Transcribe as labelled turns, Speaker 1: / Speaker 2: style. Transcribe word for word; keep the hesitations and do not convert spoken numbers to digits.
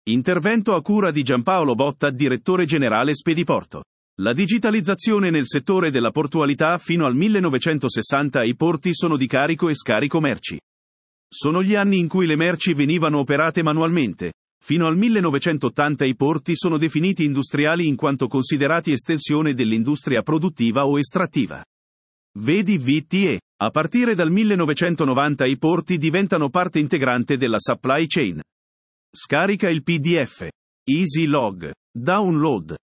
Speaker 1: Intervento a cura di Giampaolo Botta, direttore generale Spediporto. La digitalizzazione nel settore della portualità. Fino al millenovecentosessanta i porti sono di carico e scarico merci. Sono gli anni in cui le merci venivano operate manualmente. Fino al millenovecentottanta i porti sono definiti industriali in quanto considerati estensione dell'industria produttiva o estrattiva. Vedi V T E. A partire dal millenovecentonovanta i porti diventano parte integrante della supply chain. Scarica il P D F. Easy Log. Download.